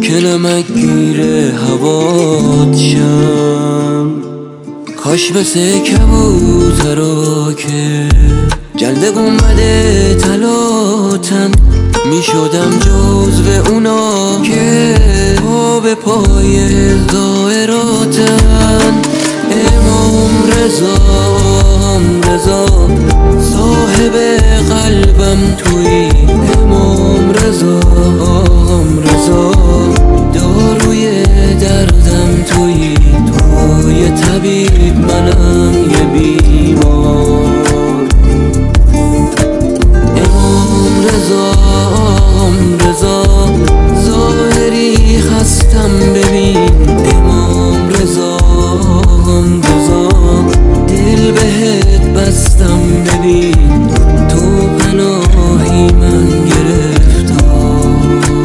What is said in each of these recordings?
که نمک گیره هوات شم. کاش مثل کبوترا که جلد اومده تلاتن می شدم جزو اونا که پا به پای دائراتن. امام رضا صاحب قلبم تویی. امام رضا داروی دردم تویی. توی طبیب منم یه بیمار. امام رضا ظاهری خستم ببین. امام رضا دل بهت بستم ببین. تو پناهی من گرفتار.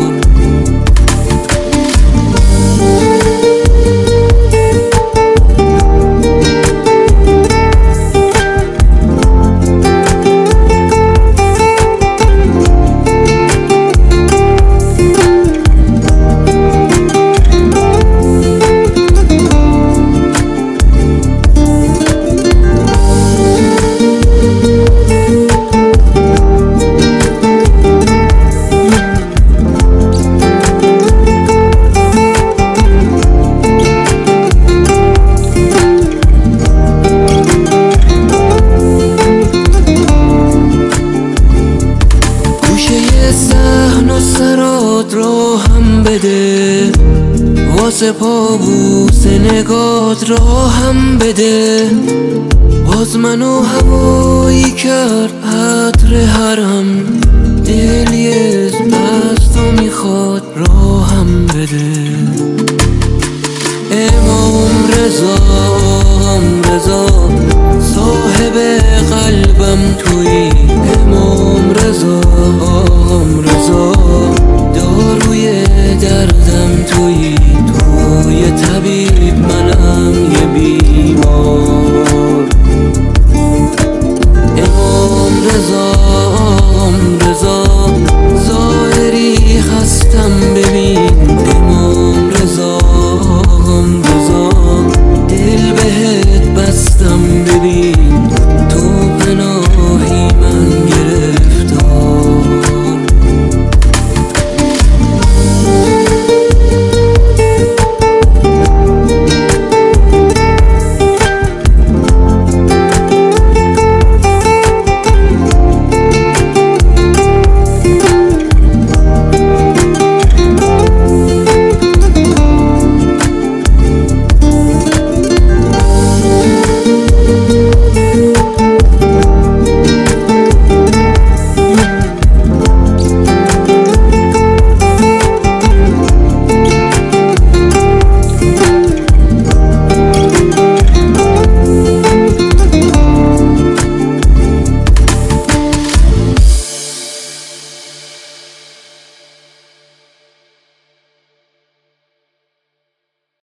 صحن و سرات را هم بده. واسه پابوس نگات را هم بده. باز منو هوایی کرد عطر حرم. دلی از تو میخواد را هم بده. امام رضا صاحب قلبم تویی. امام رضا